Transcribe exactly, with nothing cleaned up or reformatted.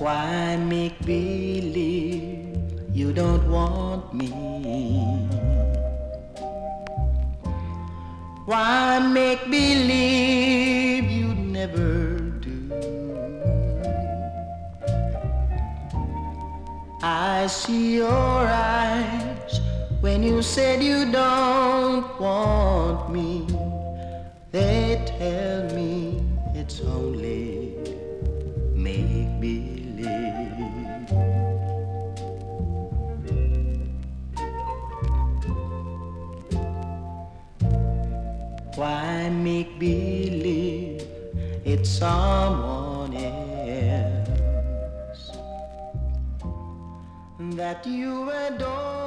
Why make believe you don't want me? Why make believe you never do? I see your eyes when you said you don't want me. They tell me it's only make believe. Why make believe it's someone else that you adore?